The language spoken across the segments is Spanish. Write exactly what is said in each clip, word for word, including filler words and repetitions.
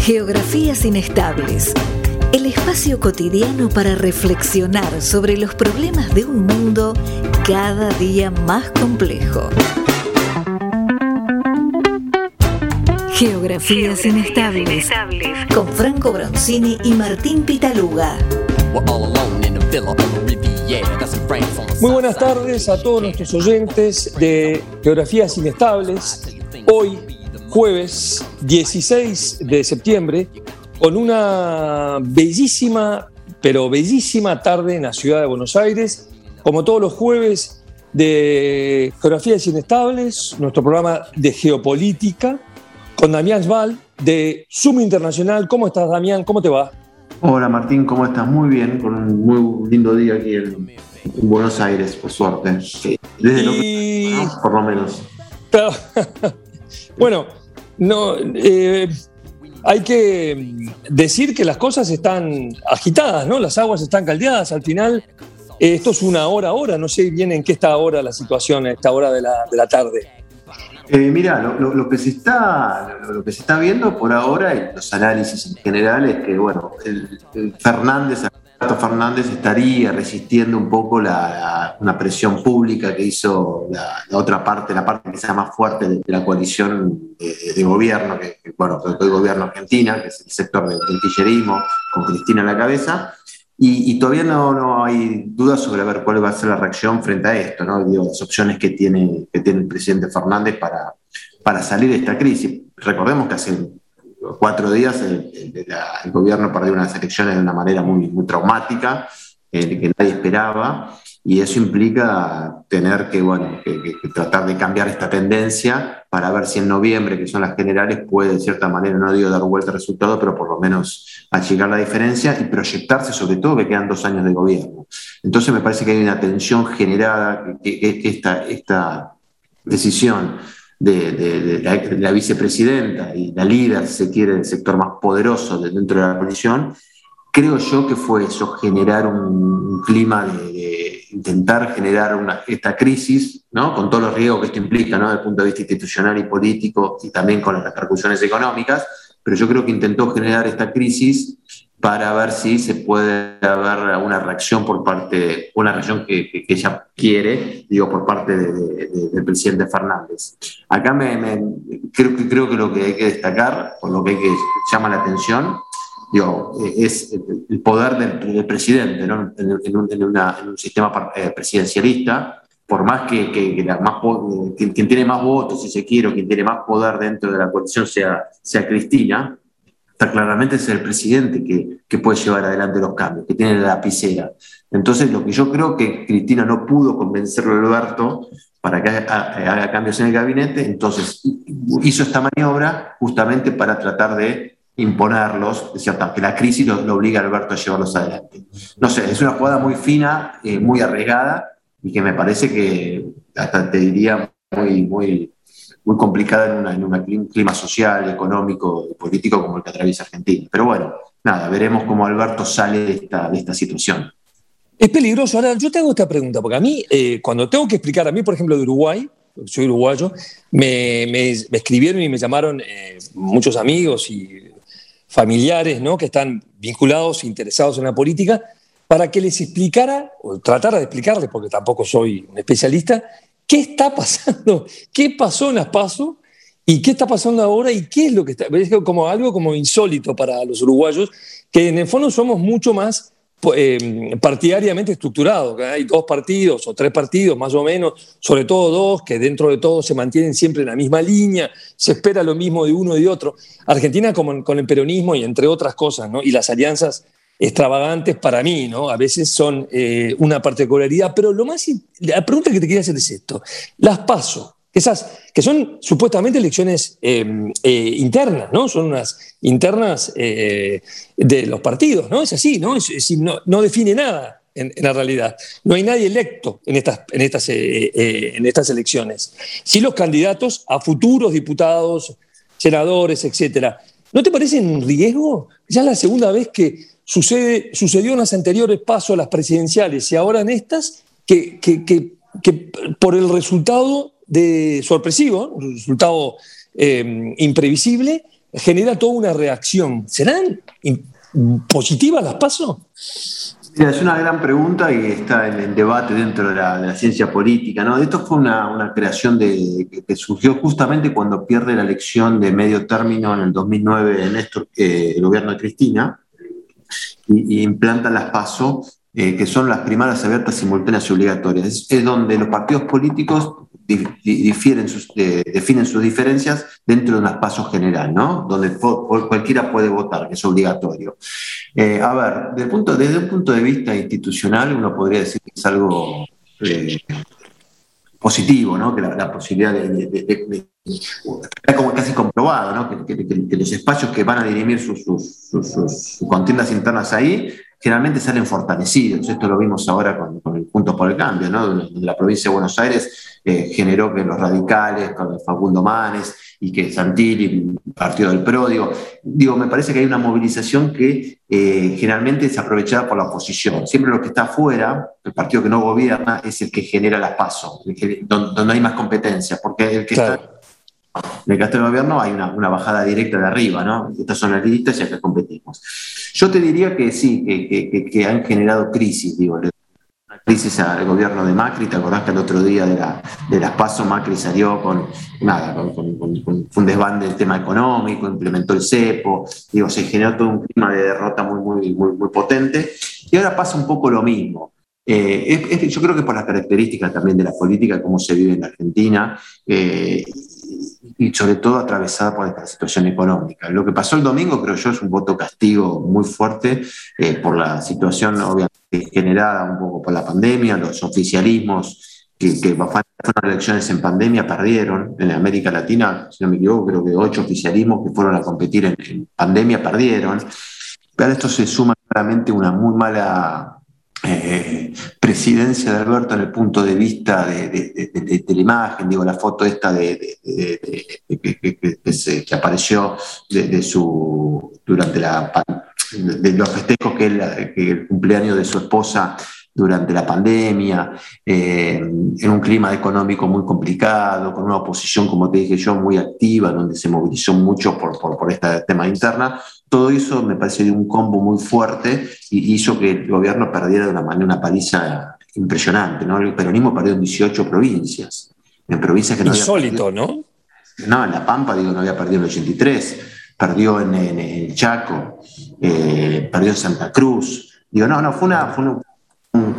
Geografías inestables. El espacio cotidiano para reflexionar sobre los problemas de un mundo cada día más complejo. Geografías, Geografías inestables. inestables. Con Franco Bronzini y Martín Pitaluga. Muy buenas tardes a todos nuestros oyentes de Geografías Inestables. Hoy, jueves dieciséis de septiembre, con una bellísima, pero bellísima tarde en la ciudad de Buenos Aires. Como todos los jueves de Geografías Inestables, nuestro programa de geopolítica, con Damián Sval de Zoom Internacional. ¿Cómo estás, Damián? ¿Cómo te va? Hola, Martín, ¿cómo estás? Muy bien, con un muy lindo día aquí en, en Buenos Aires, por suerte. Desde y... lo ¿no? Por lo menos. Pero, bueno, no, eh, hay que decir que las cosas están agitadas, ¿no? Las aguas están caldeadas. Al final, eh, esto es una hora ahora. No sé bien en qué está ahora la situación a esta hora de la, de la tarde. Eh, mira, lo, lo, lo, que se está, lo, lo que se está viendo por ahora y los análisis en general es que, bueno, el, el Fernández, Alberto Fernández estaría resistiendo un poco la, la, una presión pública que hizo la, la otra parte, la parte que sea más fuerte de, de la coalición de, de gobierno, que, que bueno, el gobierno Argentina, que es el sector del, del kirchnerismo, con Cristina en la cabeza. Y, y todavía no, no hay dudas sobre a ver cuál va a ser la reacción frente a esto, ¿no? Digo, las opciones que tiene, que tiene el presidente Fernández para, para salir de esta crisis. Recordemos que hace cuatro días el, el, el gobierno perdió unas elecciones de una manera muy, muy traumática, eh, que nadie esperaba, y eso implica tener que, bueno, que, que, que tratar de cambiar esta tendencia para ver si en noviembre, que son las generales, puede de cierta manera, no digo dar vuelta al resultado, pero por lo menos achicar la diferencia y proyectarse, sobre todo que quedan dos años de gobierno. Entonces me parece que hay una tensión generada, que, que, que esta, esta decisión de, de, de, la, de la vicepresidenta y la líder, si se quiere, del sector más poderoso de dentro de la coalición, creo yo que fue eso, generar un, un clima de, de intentar generar una, esta crisis, ¿no? Con todos los riesgos que esto implica, ¿no? Desde el punto de vista institucional y político, y también con las repercusiones económicas, pero yo creo que intentó generar esta crisis para ver si se puede haber una reacción por parte, una reacción que, que, que ella quiere, digo, por parte de, de, del presidente Fernández. Acá me, me, creo, creo que lo que hay que destacar, por lo que, hay que llama la atención, digo, es el poder del, del presidente, ¿no? en, en, un, en, una, en un sistema presidencialista. Por más que, que, que la más, quien, quien tiene más votos, si se quiere, o quien tiene más poder dentro de la coalición sea, sea Cristina, está claramente es el presidente que, que puede llevar adelante los cambios, que tiene la lapicera. Entonces, lo que yo creo que Cristina no pudo convencerlo a Alberto para que haga, haga cambios en el gabinete, entonces hizo esta maniobra justamente para tratar de imponerlos, es cierto, que la crisis lo, lo obliga a Alberto a llevarlos adelante. No sé, es una jugada muy fina, eh, muy arriesgada, y que me parece que hasta te diría muy, muy, muy complicada en, una, en un clima social, económico y político como el que atraviesa Argentina. Pero bueno, nada, veremos cómo Alberto sale de esta, de esta situación. Es peligroso. Ahora, yo te hago esta pregunta, porque a mí, eh, cuando tengo que explicar, a mí, por ejemplo, de Uruguay, soy uruguayo, me, me, me escribieron y me llamaron eh, muchos amigos y familiares, ¿no? Que están vinculados, interesados en la política, para que les explicara, o tratara de explicarles, porque tampoco soy un especialista, qué está pasando, qué pasó en las PASO y qué está pasando ahora y qué es lo que está. Es como algo como insólito para los uruguayos, que en el fondo somos mucho más eh, partidariamente estructurados. Hay dos partidos o tres partidos más o menos, sobre todo dos, que dentro de todo se mantienen siempre en la misma línea, se espera lo mismo de uno y de otro. Argentina como con el peronismo y entre otras cosas, ¿no? Y las alianzas extravagantes para mí, ¿no? A veces son eh, una particularidad, pero lo más, la pregunta que te quería hacer es esto. Las PASO, esas que son supuestamente elecciones eh, eh, internas, ¿no? Son unas internas eh, de los partidos, ¿no? Es así, ¿no? Es, es, no, no define nada en, en la realidad. No hay nadie electo en estas, en, estas, eh, eh, en estas elecciones. Sí los candidatos a futuros diputados, senadores, etcétera. ¿No te parece un riesgo? Ya es la segunda vez que Sucede, sucedió en las anteriores pasos a las presidenciales y ahora en estas, que, que, que, que por el resultado de sorpresivo, un resultado eh, imprevisible, genera toda una reacción. ¿Serán positivas las PASO? Mira, es una gran pregunta y está en el debate dentro de la, de la ciencia política, ¿no? Esto fue una, una creación de, que, que surgió justamente cuando pierde la elección de medio término en el dos mil nueve Néstor, eh, el gobierno de Cristina, y, y implantan las PASO, eh, que son las primarias abiertas, simultáneas y obligatorias. Es, es donde los partidos políticos difieren sus, eh, definen sus diferencias dentro de una PASO general, ¿no? Donde po, cualquiera puede votar, que es obligatorio. Eh, a ver, desde, el punto, desde un punto de vista institucional, uno podría decir que es algo eh, positivo, ¿no? Que la, la posibilidad de, de, de, de, está como casi comprobado, ¿no? Que, que, que los espacios que van a dirimir sus, sus, sus, sus contiendas internas ahí generalmente salen fortalecidos. Esto lo vimos ahora con, con el Juntos por el Cambio, ¿no? Donde la provincia de Buenos Aires eh, generó que los radicales, con Facundo Manes y que Santilli, partido del PRO, digo, digo, me parece que hay una movilización que eh, generalmente es aprovechada por la oposición. Siempre lo que está afuera, el partido que no gobierna, es el que genera las PASO, el que, donde, donde hay más competencia, porque el que claro. está en el caso del gobierno hay una, una bajada directa de arriba, ¿no? Estas son las listas y acá competimos. Yo te diría que sí, que, que, que han generado crisis, digo, una crisis al gobierno de Macri. ¿Te acordás que el otro día de, la, de las PASO Macri salió con nada, con, con, con, con un desbande del tema económico, implementó el cepo, digo, se generó todo un clima de derrota muy, muy, muy, muy potente, y ahora pasa un poco lo mismo. Eh, es, es, yo creo que por las características también de la política, cómo se vive en la Argentina, eh, y sobre todo atravesada por esta situación económica. Lo que pasó el domingo, creo yo, es un voto castigo muy fuerte eh, por la situación obviamente generada un poco por la pandemia. Los oficialismos que, que fueron elecciones en pandemia perdieron. En América Latina, si no me equivoco, creo que ocho oficialismos que fueron a competir en, en pandemia perdieron. Pero a esto se suma claramente una muy mala Eh, presidencia de Alberto en el punto de vista de, de, de, de, de la imagen. Digo, la foto esta de, de, de, de, de, que, que, que, se, que apareció de, de su durante la de, de los festejos que, él, que el cumpleaños de su esposa durante la pandemia, eh, en un clima económico muy complicado, con una oposición, como te dije yo, muy activa, donde se movilizó mucho por, por, por este tema interna. Todo eso me parece de un combo muy fuerte y hizo que el gobierno perdiera de una manera una paliza impresionante, ¿no? El peronismo perdió en dieciocho provincias, en provincias que no Insólito, había perdido, ¿no? No, en La Pampa, digo, no había perdido en el ochenta y tres, perdió en, en, en el Chaco, eh, perdió en Santa Cruz. Digo, no, no, fue, una, fue un, un,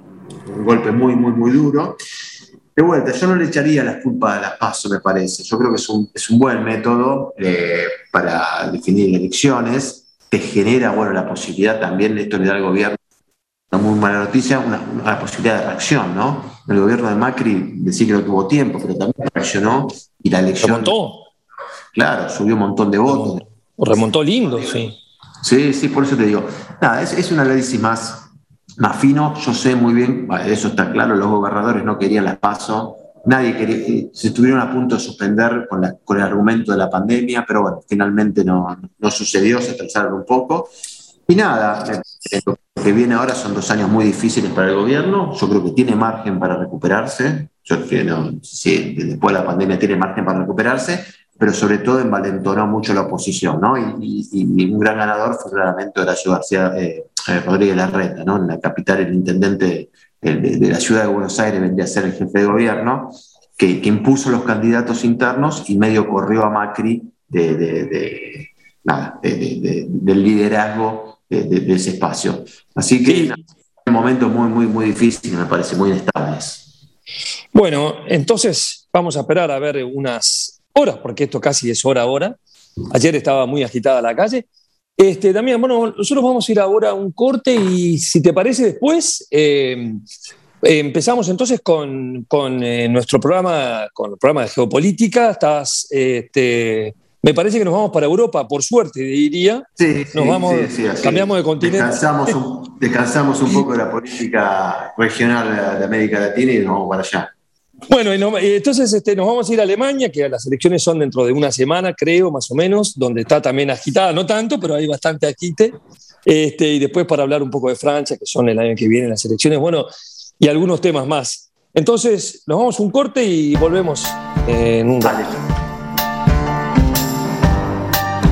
un golpe muy, muy, muy duro. De vuelta, yo no le echaría las culpas a las PASO, me parece. Yo creo que es un, es un buen método eh, para definir elecciones. Te genera, bueno, la posibilidad también, esto le da al gobierno una muy mala noticia, una, una posibilidad de reacción, ¿no? El gobierno de Macri decía que no tuvo tiempo, pero también reaccionó y la elección... ¿Remontó? Claro, subió un montón de votos. Remontó, remontó lindo, sí. Sí, sí, por eso te digo. Nada, es, es un análisis más... más fino. Yo sé muy bien, eso está claro, los gobernadores no querían las PASO, nadie quería, se estuvieron a punto de suspender con, la, con el argumento de la pandemia, pero bueno, finalmente no, no sucedió, se atrasaron un poco. Y nada, lo que viene ahora son dos años muy difíciles para el gobierno. Yo creo que tiene margen para recuperarse. Yo no, sí, después de la pandemia tiene margen para recuperarse, pero sobre todo envalentonó mucho la oposición, ¿no? Y, y, y un gran ganador fue claramente Horacio García eh, eh, Rodríguez Larreta, ¿no? En la capital, el intendente de, de, de la ciudad de Buenos Aires vendría a ser el jefe de gobierno, que, que impuso los candidatos internos y medio corrió a Macri de, de, de, nada, de, de, de, del liderazgo de, de, de ese espacio. Así que sí. Nada, un momento muy, muy, muy difícil, me parece, muy inestables. Bueno, entonces vamos a esperar a ver unas horas, porque esto casi es hora a hora. Ayer estaba muy agitada la calle. Este, Damián, bueno, nosotros vamos a ir ahora a un corte y si te parece después, eh, eh, empezamos entonces con, con eh, nuestro programa, con el programa de geopolítica. Estás, este, me parece que nos vamos para Europa, por suerte, diría. Sí, nos sí, vamos, sí, sí, cambiamos de continente. Descansamos un, descansamos un poco de la política regional de América Latina y nos vamos para allá. Bueno, y no, entonces este, nos vamos a ir a Alemania, que las elecciones son dentro de una semana, creo, más o menos, donde está también agitada, no tanto, pero hay bastante agite. Este, y después para hablar un poco de Francia, que son el año que viene las elecciones, bueno, y algunos temas más. Entonces, nos vamos a un corte y volvemos en un rato.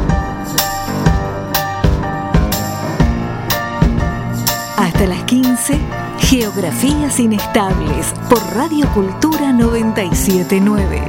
hasta las quince, Geografías Inestables por Radio Cultura noventa y siete punto nueve.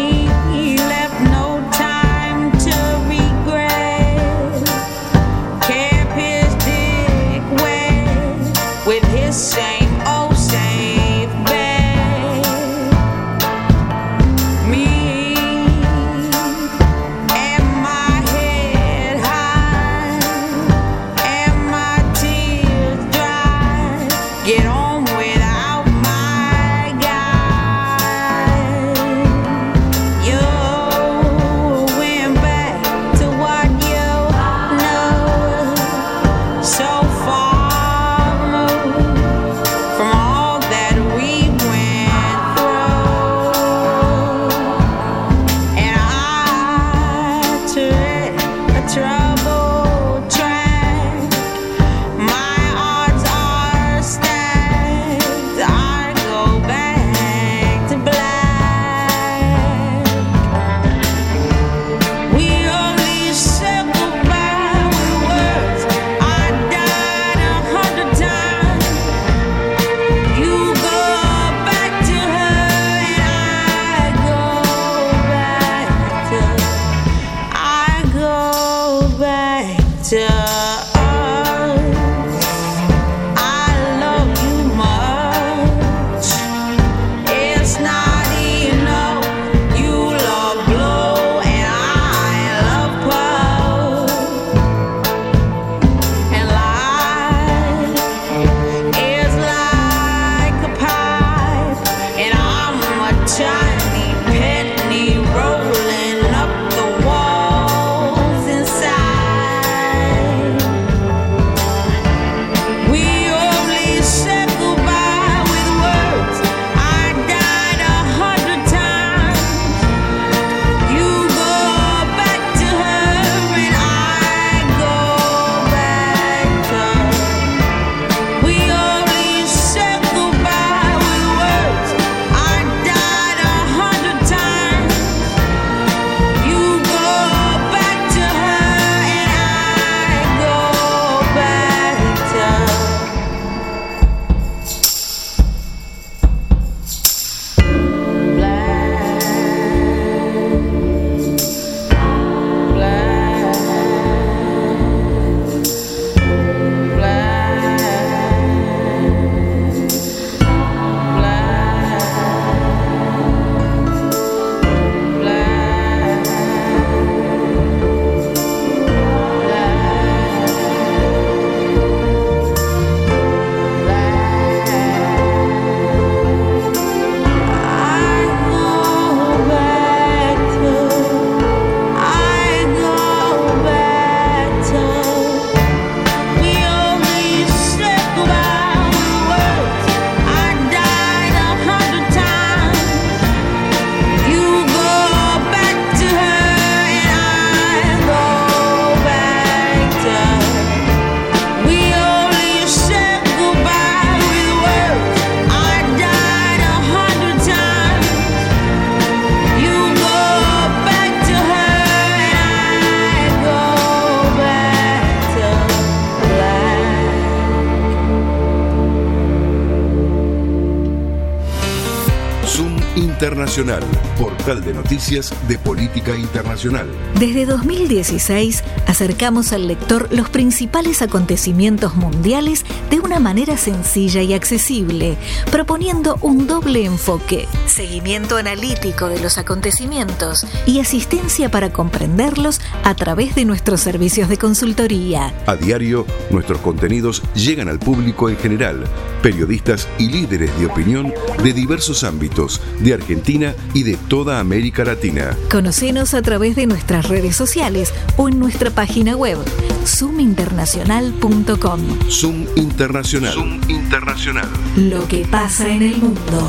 Internacional, portal de noticias de política internacional. Desde dos mil dieciséis acercamos al lector los principales acontecimientos mundiales de una manera sencilla y accesible, proponiendo un doble enfoque: seguimiento analítico de los acontecimientos y asistencia para comprenderlos a través de nuestros servicios de consultoría. A diario, nuestros contenidos llegan al público en general, periodistas y líderes de opinión de diversos ámbitos de Argentina y de toda América Latina. Conocenos a través de nuestras redes sociales o en nuestra página web zoom internacional punto com. Zoom Internacional. Zoom Internacional. Lo que pasa en el mundo.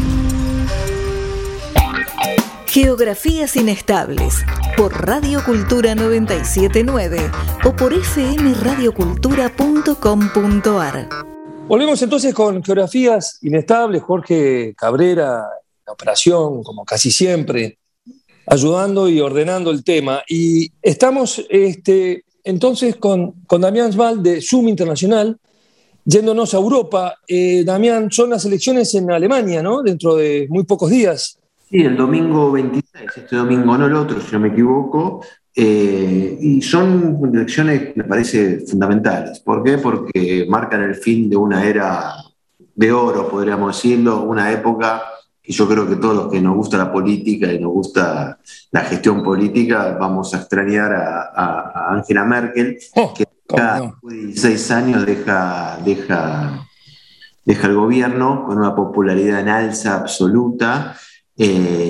Geografías Inestables por Radio Cultura noventa y siete punto nueve o por f m radio cultura punto com punto a r. Volvemos entonces con Geografías Inestables. Jorge Cabrera, la operación, como casi siempre, ayudando y ordenando el tema. Y estamos este, entonces con, con Damián Sval de Zoom Internacional, yéndonos a Europa, eh, Damián, son las elecciones en Alemania, ¿no? Dentro de muy pocos días. Sí, el domingo veintiséis, este domingo no el otro, si no me equivoco, eh, y son elecciones, me parece, fundamentales. ¿Por qué? Porque marcan el fin de una era de oro, podríamos decirlo, una época que yo creo que todos los que nos gusta la política y nos gusta la gestión política, vamos a extrañar a, a, a Angela Merkel, Oh, que ¿cómo no? después de dieciséis años deja... deja deja el gobierno con una popularidad en alza absoluta, eh,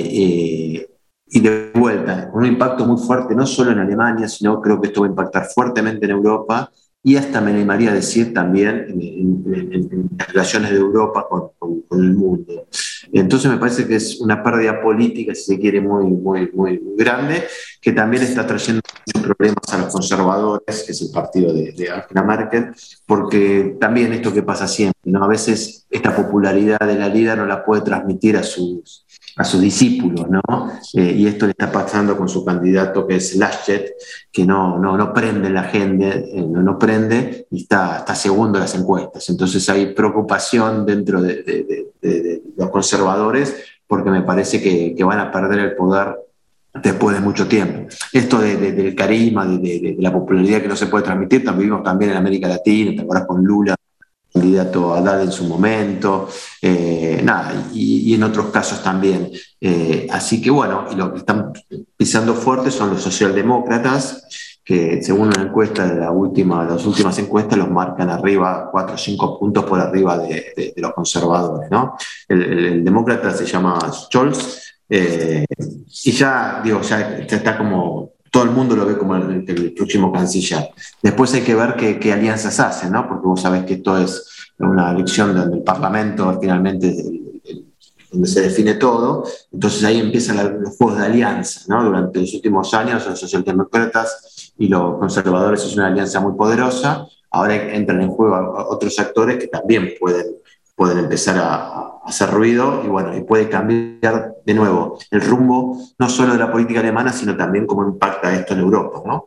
eh, y de vuelta, con un impacto muy fuerte, no solo en Alemania, sino creo que esto va a impactar fuertemente en Europa, y hasta me animaría a decir también en, en, en, en las relaciones de Europa con, con, con el mundo. Entonces me parece que es una pérdida política, si se quiere, muy, muy, muy, muy grande, que también está trayendo muchos problemas a los conservadores, que es el partido de, de Angela Merkel, porque también esto que pasa siempre, ¿no? A veces esta popularidad de la líder no la puede transmitir a sus, a sus discípulos, ¿no? Eh, y esto le está pasando con su candidato, que es Laschet, que no, no, no prende la agenda, eh, no, no prende y está, está segundo en las encuestas. Entonces hay preocupación dentro de, de, de, de, de los conservadores, porque me parece que, que van a perder el poder después de mucho tiempo. Esto de, de, del carisma, de, de, de la popularidad que no se puede transmitir, también vimos también en América Latina, te acuerdas con Lula, candidato a Haddad en su momento, eh, nada, y, y en otros casos también. Eh, así que bueno, y lo que están pisando fuerte son los socialdemócratas, que según una encuesta de la última, las últimas encuestas los marcan arriba, cuatro o cinco puntos por arriba de, de, de los conservadores, ¿no? El, el, el demócrata se llama Scholz, eh, y ya, digo, ya, ya está como... todo el mundo lo ve como el, el próximo canciller. Después hay que ver qué, qué alianzas hacen, ¿no? Porque vos sabés que esto es una elección donde el Parlamento finalmente es el, el, donde se define todo. Entonces ahí empiezan la, los juegos de alianza, ¿no? Durante los últimos años los socialdemócratas y los conservadores es una alianza muy poderosa. Ahora entran en juego otros actores que también pueden, pueden empezar a, a hacer ruido y bueno, y puede cambiar de nuevo el rumbo no solo de la política alemana, sino también cómo impacta esto en Europa, ¿no?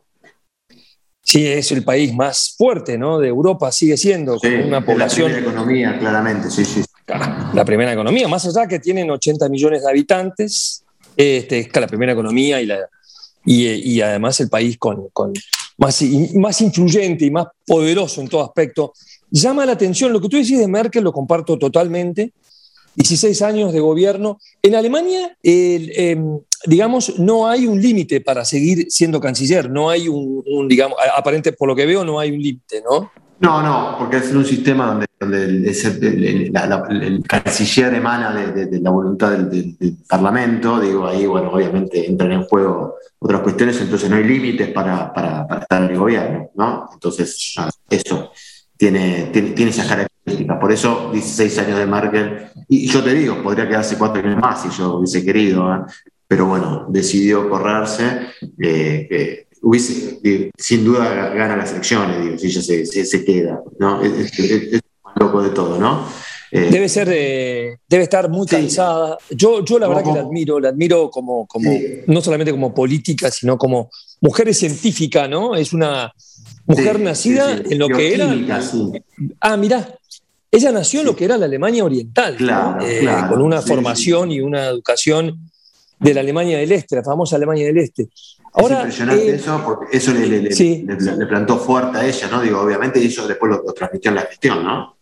Sí, es el país más fuerte, ¿no? De Europa, sigue siendo, Sí, con una población... la primera economía, claramente, sí, sí. La primera economía, más allá que tienen ochenta millones de habitantes, este, es la primera economía y, la, y, y además el país con, con más, más influyente y más poderoso en todo aspecto. Llama la atención, lo que tú decís de Merkel lo comparto totalmente, dieciséis años de gobierno. En Alemania, eh, eh, digamos, no hay un límite para seguir siendo canciller, no hay un, un, digamos, aparente, por lo que veo, no hay un límite, ¿no? No, no, porque es un sistema donde, donde el, el, el, la, la, el canciller emana de, de, de la voluntad del, del, del Parlamento, digo, ahí, bueno, obviamente entran en juego otras cuestiones, entonces no hay límites para, para, para estar en el gobierno, ¿no? Entonces, eso tiene, tiene, tiene esas características. Por eso, dieciséis años de Merkel, y yo te digo, podría quedarse cuatro años más si yo hubiese querido, ¿eh? Pero bueno, decidió correrse, eh, eh, Hubiese, digo, sin duda gana las elecciones, digo, si ella se, se, se queda, ¿no? Es, es, es, es más loco de todo, ¿no? Eh, debe ser, eh, debe estar muy cansada. Sí. Yo, yo la verdad que la admiro, la admiro como, como sí. no solamente como política, sino como mujer científica, ¿no? Es una mujer sí, nacida sí, sí. en lo Bioquímica, que era. Sí. Ah, mirá, ella nació en lo que era la Alemania Oriental, claro, ¿no? eh, claro, con una sí, formación y una educación de la Alemania del Este, la famosa Alemania del Este. Ahora, es impresionante eh, eso, porque eso le, le, sí. le, le, le plantó fuerte a ella, ¿no? Digo, obviamente, y eso después lo, lo transmitió en la gestión, ¿no?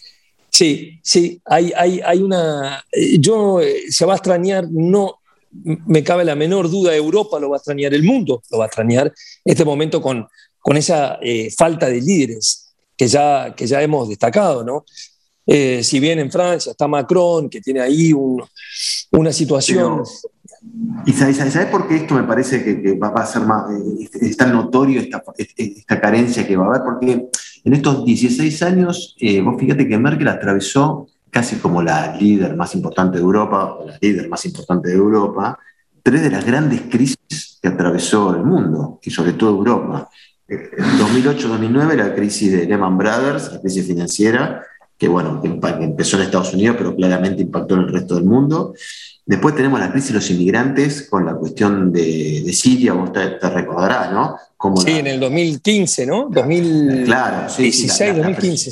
Sí, sí, hay, hay, hay una... Yo, eh, se va a extrañar, no me cabe la menor duda, Europa lo va a extrañar, el mundo lo va a extrañar, este momento con, con esa eh, falta de líderes que ya, que ya hemos destacado, ¿no? Eh, si bien en Francia está Macron, que tiene ahí un, una situación... Pero... ¿Y sabes, sabes por qué esto me parece que, que va a ser más, es tan notorio esta, esta carencia que va a haber? Porque en estos dieciséis años, eh, vos fíjate que Merkel atravesó casi como la líder más importante de Europa, o la líder más importante de Europa, tres de las grandes crisis que atravesó el mundo, y sobre todo Europa. En dos mil ocho dos mil nueve la crisis de Lehman Brothers, la crisis financiera, que bueno, que empezó en Estados Unidos, pero claramente impactó en el resto del mundo. Después tenemos la crisis de los inmigrantes con la cuestión de, de Siria, vos te, te recordarás, ¿no? Como sí, la, en el dos mil quince, ¿no? dos mil dieciséis, claro, sí, dos mil quince, sí.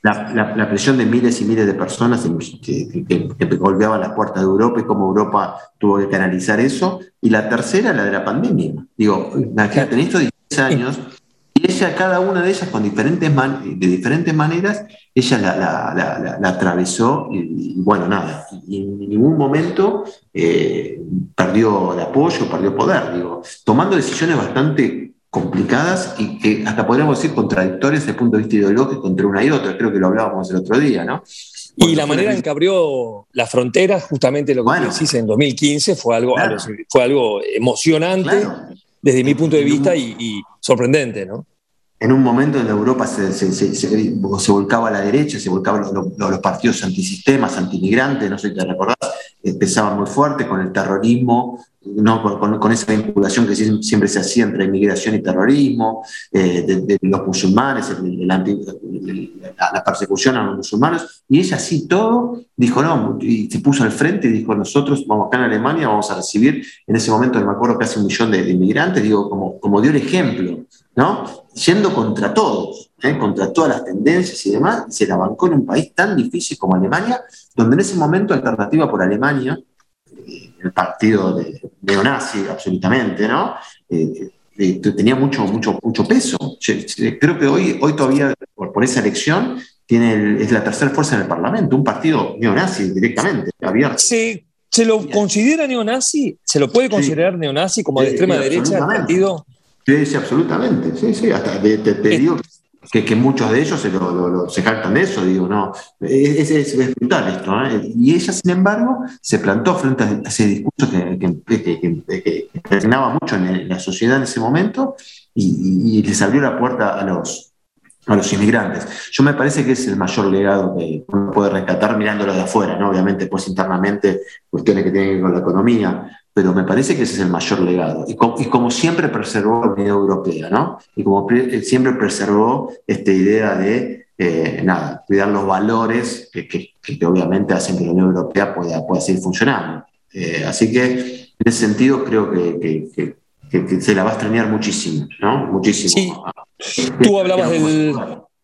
la, la, la presión de miles y miles de personas que, que, que golpeaban las puertas de Europa y cómo Europa tuvo que canalizar eso. Y la tercera, la de la pandemia. Digo, imagínate, en estos diez años, y ella, cada una de ellas, con diferentes man, de diferentes maneras, ella la, la, la, la, la atravesó y, y bueno, nada, y en ningún momento eh, perdió el apoyo, perdió poder, digo, tomando decisiones bastante complicadas y que hasta podríamos decir contradictorias desde el punto de vista ideológico entre una y otra. Creo que lo hablábamos el otro día, ¿no? Cuando y la manera en que abrió las fronteras, justamente lo que bueno, decís en dos mil quince, fue algo, claro. algo, fue algo emocionante claro. desde mi punto de vista y, y sorprendente, ¿no? En un momento en Europa se, se, se, se, se volcaba a la derecha, se volcaban los, los, los partidos antisistemas, antimigrantes, no sé si te recordás, empezaban muy fuerte con el terrorismo, ¿no? con, con esa vinculación que siempre se hacía entre inmigración y terrorismo, eh, de, de los musulmanes, el, el anti, el, la, la persecución a los musulmanes, y ella así todo dijo no, y se puso al frente y dijo nosotros vamos acá en Alemania, vamos a recibir, en ese momento me acuerdo casi un millón de, de inmigrantes, digo, como, como dio el ejemplo, ¿no? Yendo contra todos, ¿eh? contra todas las tendencias y demás, se la bancó en un país tan difícil como Alemania, donde en ese momento Alternativa por Alemania, eh, el partido de, neonazi absolutamente, ¿no? Eh, eh, tenía mucho, mucho, mucho peso. Yo, creo que hoy, hoy todavía, por, por esa elección, tiene el, es la tercera fuerza en el Parlamento, un partido neonazi directamente, abierto. Sí. ¿Se lo considera neonazi? ¿Se lo puede considerar sí. neonazi como de sí, extrema sí, derecha el partido? Sí, sí, absolutamente, sí, sí, hasta te, te, te digo que, que muchos de ellos se, lo, lo, lo, se jactan de eso, digo, no, es, es, es brutal esto, ¿eh? Y ella, sin embargo, se plantó frente a ese discurso que, que, que, que, que regnaba mucho en la sociedad en ese momento y, y, y les abrió la puerta a los, a los inmigrantes. Yo me parece que es el mayor legado que uno puede rescatar mirándolo de afuera, ¿no? Obviamente, pues internamente, cuestiones que tienen que ver con la economía, pero me parece que ese es el mayor legado. Y como, y como siempre preservó la Unión Europea, ¿no? Y como pre, siempre preservó esta idea de, eh, nada, cuidar los valores que, que, que obviamente hacen que la Unión Europea pueda, pueda seguir funcionando. Eh, así que, en ese sentido, creo que, que, que, que, que se la va a extrañar muchísimo, ¿no? Muchísimo. Sí. Tú hablabas del,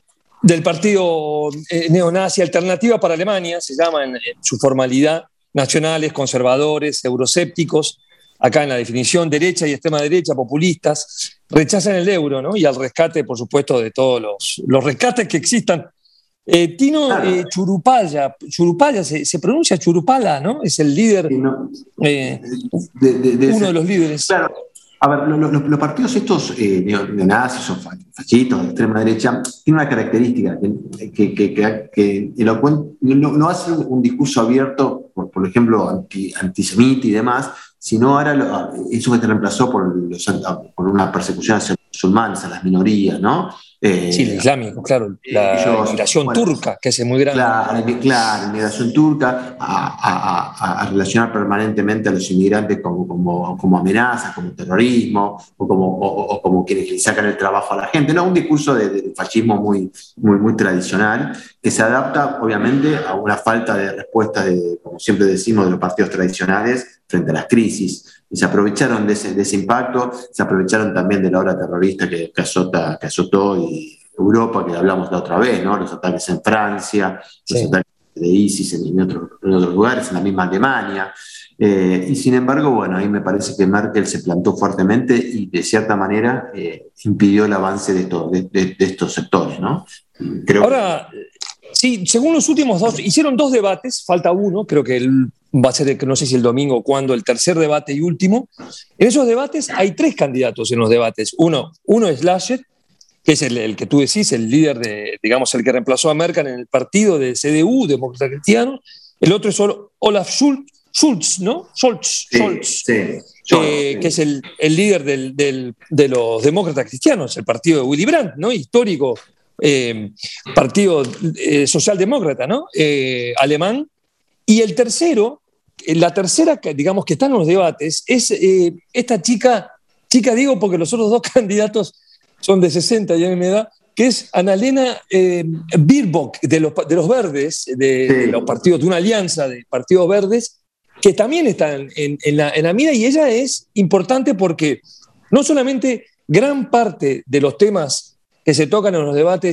del partido eh, neonazi Alternativa para Alemania, se llama en, en su formalidad, nacionales, conservadores, euroscépticos, acá en la definición, derecha y extrema derecha, populistas, rechazan el euro, ¿no? Y al rescate, por supuesto, de todos los, los rescates que existan. Eh, Tino claro. eh, Churupaya, Churupaya se, se pronuncia Churupala, ¿no? Es el líder, sí, no. eh, de, de, de uno ese, de los líderes. Claro. A ver, los, los, los partidos estos eh, neonazis o fascistas de extrema derecha tienen una característica que, que, que, que, que no, no hacen un discurso abierto, por, por ejemplo, anti, antisemita y demás, sino ahora lo, eso que te reemplazó por, los, por una persecución hacia los musulmanes, a las minorías, ¿no? Eh, sí, el islámico, claro, la ellos, inmigración bueno, turca, que es muy grande. Claro, claro la inmigración turca, a, a, a, a relacionar permanentemente a los inmigrantes como, como, como amenazas, como terrorismo, o como, o, o como quienes le sacan el trabajo a la gente. No, un discurso de, de fascismo muy, muy, muy tradicional, que se adapta, obviamente, a una falta de respuesta, de, como siempre decimos, de los partidos tradicionales frente a las crisis. Y se aprovecharon de ese, de ese impacto, se aprovecharon también de la ola terrorista que, que, azota, que azotó y Europa, que hablamos la otra vez, ¿no? Los ataques en Francia, sí. los ataques de ISIS en, otro, en otros lugares, en la misma Alemania. Eh, y sin embargo, bueno, ahí me parece que Merkel se plantó fuertemente y de cierta manera eh, impidió el avance de, esto, de, de, de estos sectores, ¿no? Creo Ahora, que... sí, según los últimos dos, hicieron dos debates, falta uno, creo que el va a ser, no sé si el domingo o cuándo, el tercer debate y último. En esos debates hay tres candidatos en los debates. Uno, uno es Laschet, que es el, el que tú decís, el líder de, digamos, el que reemplazó a Merkel en el partido de C D U, Demócrata Cristiano. El otro es Olaf Schulz, Schulz, ¿no? Scholz, sí, Scholz, sí, eh, sí. que es el, el líder del, del, de los Demócratas Cristianos, el partido de Willy Brandt, ¿no? Histórico eh, partido eh, socialdemócrata, ¿no? Eh, alemán. Y el tercero, la tercera, digamos, que está en los debates, es eh, esta chica, chica digo porque los otros dos candidatos son de sesenta y a mí me da, que es Annalena eh, Baerbock, de los, de los verdes, de, sí. de los partidos, de una alianza de partidos verdes, que también están en, en, la, en la mira, y ella es importante porque no solamente gran parte de los temas que se tocan en los debates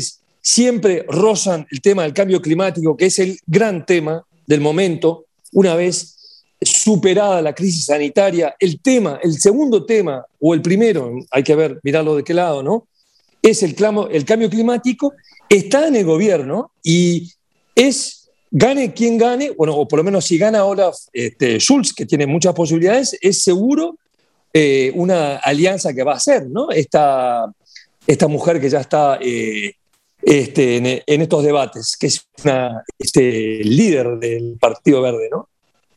siempre rozan el tema del cambio climático, que es el gran tema del momento, una vez superada la crisis sanitaria. El tema, el segundo tema, o el primero, hay que ver, mirarlo de qué lado, ¿no? Es el, clamo, el cambio climático, está en el gobierno y es, gane quien gane, bueno, o por lo menos si gana Olaf este, Scholz, que tiene muchas posibilidades, es seguro eh, una alianza que va a hacer, ¿no? Esta, esta mujer que ya está eh, este, en, en estos debates, que es una este, líder del Partido Verde, ¿no?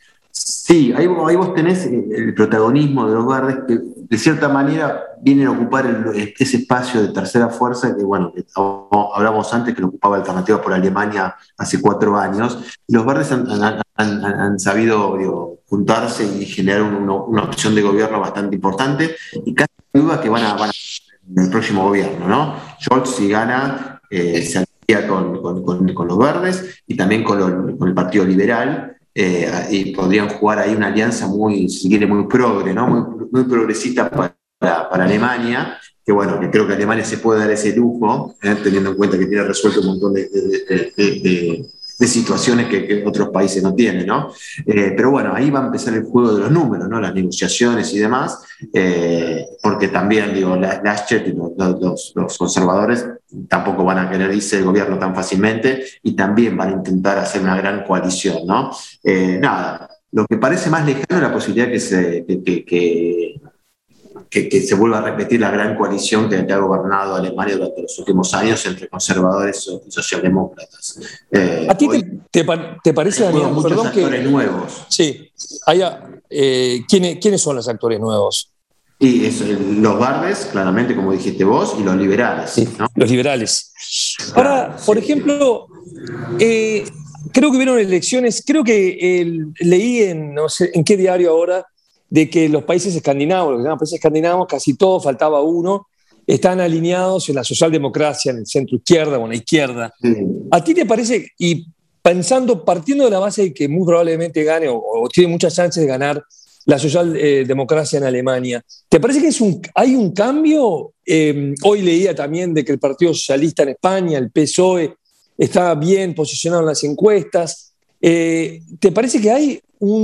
Sí, ahí, ahí vos tenés el protagonismo de los verdes que de cierta manera vienen a ocupar el, ese espacio de tercera fuerza que, bueno, que hablamos antes que lo ocupaba Alternativa por Alemania hace cuatro años. Los verdes han, han, han, han sabido digo, juntarse y generar una, una opción de gobierno bastante importante y casi no hay duda que van a, van a en el próximo gobierno, ¿no? Scholz, si gana, eh, se alía con, con, con, con los verdes y también con, lo, con el Partido Liberal. Eh, y podrían jugar ahí una alianza muy, si quiere, muy progre, ¿no? Muy, muy progresista para, para Alemania, que bueno, que creo que Alemania se puede dar ese lujo, ¿eh? Teniendo en cuenta que tiene resuelto un montón de, de, de, de, de, de situaciones que, que otros países no tienen, ¿no? Eh, pero bueno, ahí va a empezar el juego de los números, ¿no? Las negociaciones y demás, eh, porque también, digo, Laschet y los, los, los conservadores tampoco van a querer irse del gobierno tan fácilmente y también van a intentar hacer una gran coalición, ¿no? Eh, nada, lo que parece más lejano es la posibilidad que se, que, que, que, que, que se vuelva a repetir la gran coalición que, que ha gobernado Alemania durante los últimos años entre conservadores y socialdemócratas. Eh, ¿A ti te, te, te parece, Daniel, muchos perdón, actores que, nuevos? Sí, haya, eh, ¿quiénes, ¿quiénes son los actores nuevos? Y eso, los verdes, claramente, como dijiste vos, y los liberales, sí, ¿no? Los liberales. Ahora, Claro, por sí. ejemplo, eh, creo que hubieron elecciones, creo que el, leí en no sé en qué diario ahora, de que los países escandinavos, los que se llaman países escandinavos, casi todos, faltaba uno, están alineados en la socialdemocracia, en el centro izquierda o en la izquierda. Sí. ¿A ti te parece, y pensando, partiendo de la base de que muy probablemente gane o, o tiene muchas chances de ganar la socialdemocracia en Alemania, ¿te parece que es un, hay un cambio? Eh, hoy leía también de que el Partido Socialista en España, el P S O E, está bien posicionado en las encuestas. Eh, ¿Te parece que hay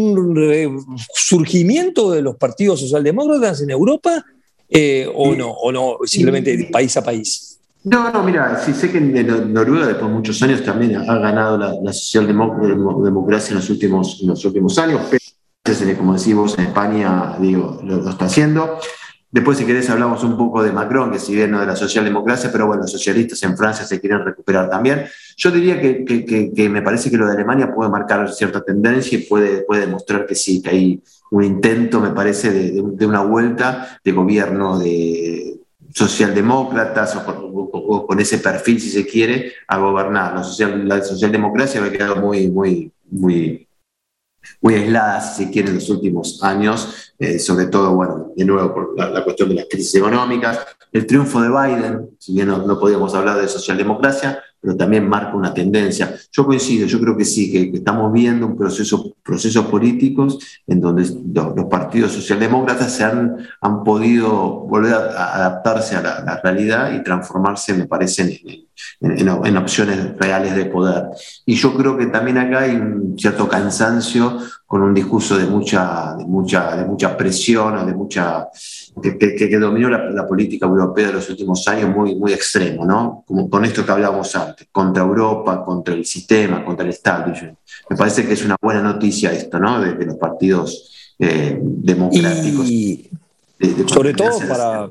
un surgimiento de los partidos socialdemócratas en Europa eh, o no, o no, simplemente de país a país? No, no, mira, sí sé que en Noruega después de muchos años también ha ganado la, la socialdemocracia en los últimos, en los últimos años, pero como decimos, en España digo, lo, lo está haciendo. Después, si querés, hablamos un poco de Macron, que si bien no de la socialdemocracia, pero bueno, los socialistas en Francia se quieren recuperar también. Yo diría que, que, que, que me parece que lo de Alemania puede marcar cierta tendencia y puede, puede demostrar que sí, que hay un intento, me parece, de, de, de una vuelta de gobierno de socialdemócratas o con, o, o con ese perfil, si se quiere, a gobernar. La, social, la socialdemocracia me ha quedado muy, muy, muy... muy aisladas, si se quiere, en los últimos años, eh, sobre todo, bueno, de nuevo, por la, la cuestión de las crisis económicas. El triunfo de Biden, si bien no, no podíamos hablar de socialdemocracia, pero también marca una tendencia. Yo coincido, yo creo que sí, que, que estamos viendo un proceso, procesos políticos en donde los, los partidos socialdemócratas se han, han podido volver a, a adaptarse a la, a la realidad y transformarse, me parece, en, en, en, en opciones reales de poder. Y yo creo que también acá hay un cierto cansancio con un discurso de mucha, de mucha, de mucha presión o de mucha... que, que, que dominó la, la política europea de los últimos años muy, muy extremo, ¿no? Como con esto que hablábamos antes, contra Europa, contra el sistema, contra el establishment. Me parece que es una buena noticia esto, ¿no? De, de los partidos eh, democráticos. Y de, de sobre todo para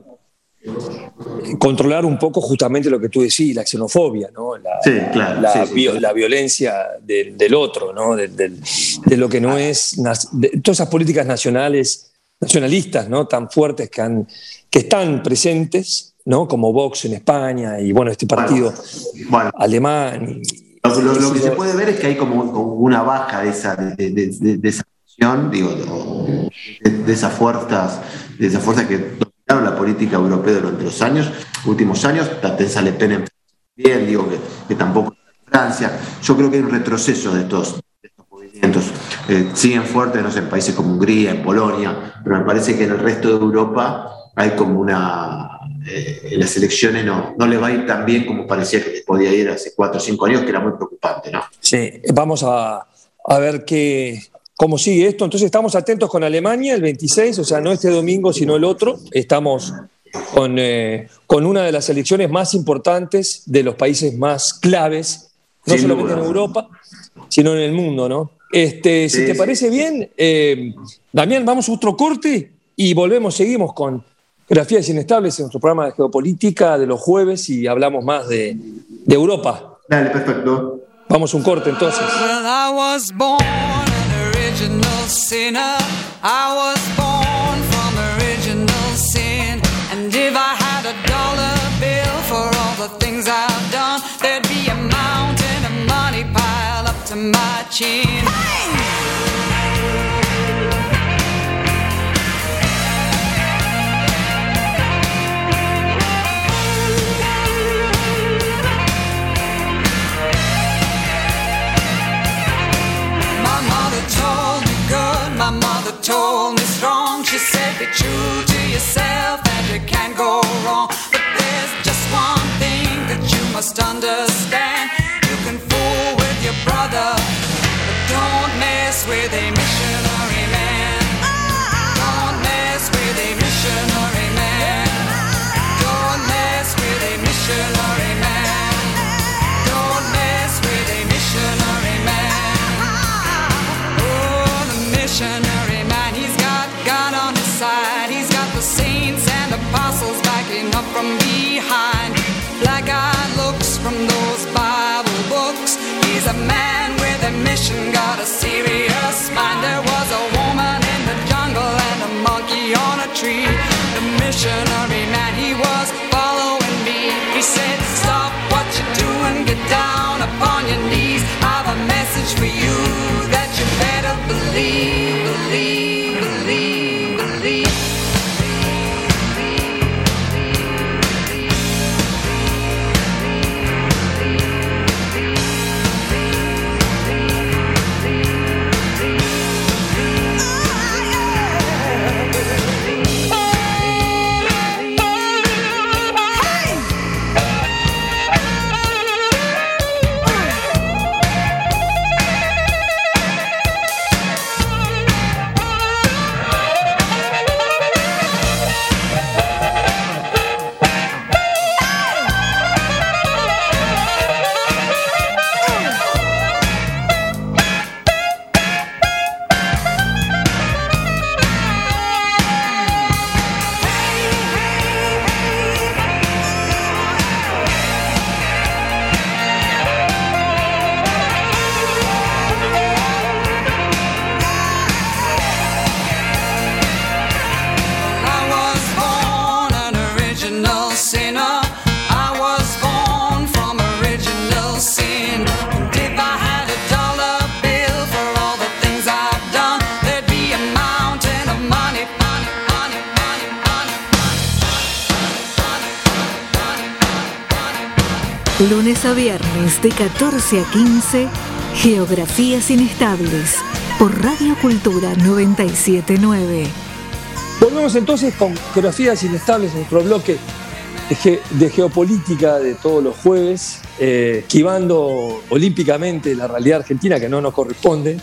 controlar un poco justamente lo que tú decís, la xenofobia, ¿no? La, sí, claro, la, sí, sí, vi, sí. la violencia de, del otro, ¿no? De, de, de lo que no es, de todas esas políticas nacionales, nacionalistas, ¿no? Tan fuertes que, han, que están presentes, ¿no? Como Vox en España y bueno, este partido bueno, bueno. alemán. Y, lo, lo, lo que se puede ver es que hay como, como una baja de esa, de, de, de, de esa acción, digo, de, de esas fuerzas, de esas fuerzas que dominaron la política europea durante los años, últimos años. Tensa Le Pen en bien, digo que, que tampoco en Francia. Yo creo que hay un retroceso de estos, de estos movimientos. Eh, siguen fuertes, no sé, en países como Hungría, en Polonia, pero me parece que en el resto de Europa hay como una eh, las elecciones no, no le va a ir tan bien como parecía que les podía ir hace cuatro o cinco años, que era muy preocupante, ¿no? Sí, vamos a, a ver qué, cómo sigue esto. Entonces estamos atentos con Alemania el veintiséis, o sea, no este domingo, sino el otro. Estamos con, eh, con una de las elecciones más importantes de los países más claves, no Sin solamente duda. en Europa, sino en el mundo, ¿no? Este, si Sí, te sí. parece bien, eh, Damián, vamos a otro corte y volvemos, seguimos con Geografías Inestables en nuestro programa de geopolítica de los jueves y hablamos más de, de Europa. Dale, perfecto. Vamos a un corte entonces. Well, I was born an original sinner. I was born from original sin. And if I had a dollar bill for all the things I've done, there'd be a mountain of money piled up to my chin. Told me strong, she said be true to yourself and you can't go wrong. But there's just one thing that you must understand. You can fool with your brother, but don't mess with a missionary man. Don't mess with a missionary man. Don't mess with a missionary man. Don't mess with a missionary man. Oh, the missionary. Apostles backing up from behind. Black-eyed looks from those Bible books. He's a man with a mission, got a serious mind. There was a woman in the jungle and a monkey on a tree. The missionary man, he was following me. He said, stop what you're doing, get down upon your knees. I've a message for you that you better believe, believe, believe, believe. Lunes a viernes de catorce a quince, Geografías Inestables, por Radio Cultura noventa y siete punto nueve. Volvemos entonces con Geografías Inestables, en nuestro bloque de, ge- de geopolítica de todos los jueves, eh, esquivando olímpicamente la realidad argentina que no nos corresponde,